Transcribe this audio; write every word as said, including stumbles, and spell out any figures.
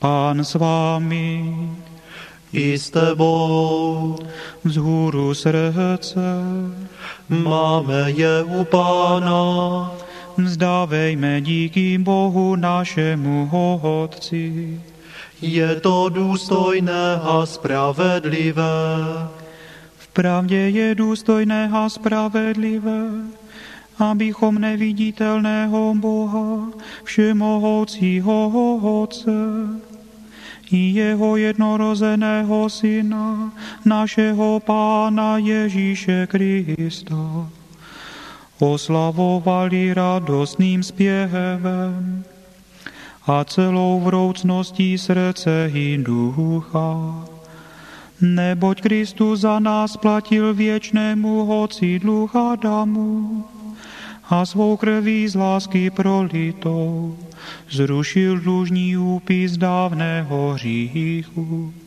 Pán s vámi, i s tebou. vzhůru srdce, Máme je u Pána. vzdávejme díky Bohu našemu Otci. Je to důstojné a spravedlivé. Vpravdě je důstojné a spravedlivé, abychom neviditelného Boha, všemohoucího Otce i jeho jednorozeného Syna, našeho Pána Ježíše Krista, oslavovali radostným zpěvem a celou vroucností srdce i ducha. Neboť Kristus za nás platil věčnému Otci Adamu a svou krví z lásky prolitou zrušil dlužný úpis dávného hříchu.